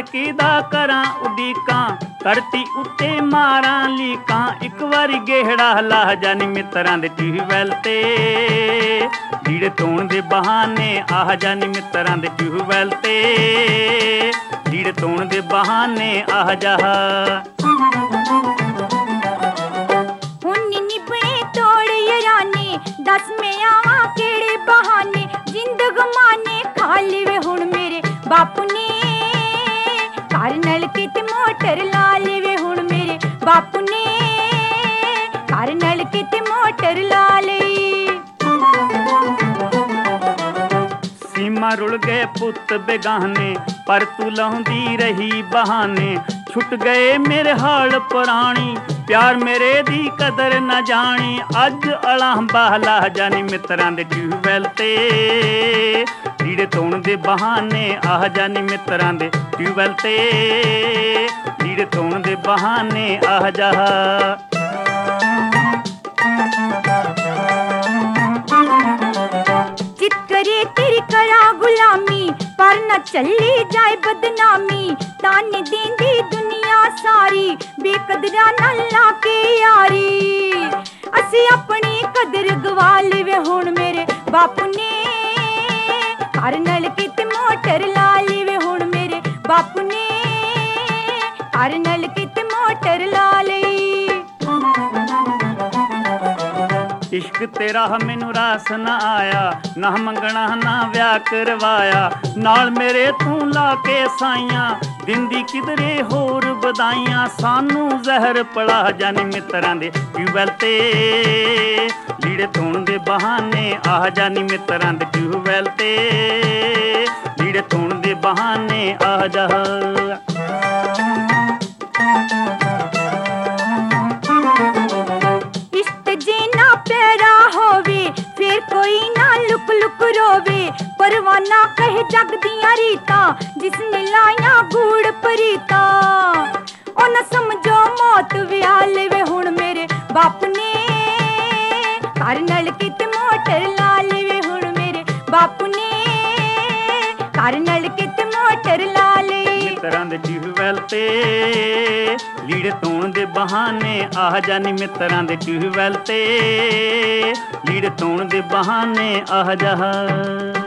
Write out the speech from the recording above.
तड़के दा करां उडीकां, धरती उत्ते मारां लीकां, एक वारी गेहड़ा ला जानी मित्रां दे ट्यूबवैल ते, लीड़े धोण दे बहाने आह जानी मित्रां दे ट्यूबवैल ते, लीड़े धोण दे बहाने आह जा। दस में आवा केड़े बहाने, जिंदग माने खा लेवे हुण मेरे बापू ने, घर नलके ते मोटर ला लेवे हुण मेरे बापू ने, घर नलके ते मोटर ला ले। सीमा रुल गए पुत बेगाने, पर तू लाउंदी रही बहाने, छुट गए मेरे हाल पुरानी, प्यार मेरे दी कदर न जानी, अज अलांबा ला जानी मित्रां दे ट्यूबवैल ते, लीड़े धोण दे बहाने आह जानी मित्रां दे ट्यूबवैल ते, लीड़े धोण दे बहाने आह जा। चित करे तेरी करा गुलामी, पर न चली जाए बदनामी, ताने देंदी दुनिया सारी, बेकदरा न लाके यारी, असी अपनी कदर गवा लेवे हुण मेरे बापू ने, घर नलके ते मोटर ला लेवे हुण मेरे बापू ने, घर नलके ते मोटर ला ले। इश्क तेरा मैनू रास न आया, ना मंगना ना व्याह करवाया, नाल मेरे तू ला के साइयां, दिंदी किधरे होर बधाइयां, सानू जहर पड़ा जानी मित्रां दे ट्यूबवैल ते, लीड़े धोण दे बहाने आह जानी मित्रां दे ट्यूबवैल ते, लीड़े धोण दे बहाने आह जा। फिर कोई ना लुक लुक रोवे, परवाना कहे जग दियां रीतां, जिसने लाया गूड़ परीतां, ओ न समझो मौत विया लेवे हुण मेरे बापू ने, घर नलके ते मोटर ला लेवे हुण मेरे बापू ने, घर नलके ते मोटर ला ले। मित्रां दे ट्यूबवैल ते, लीड़े धोण दे बहाने आह जानी मित्रां दे ट्यूबवैल ते, लीड़े धोण दे बहाने आह जा।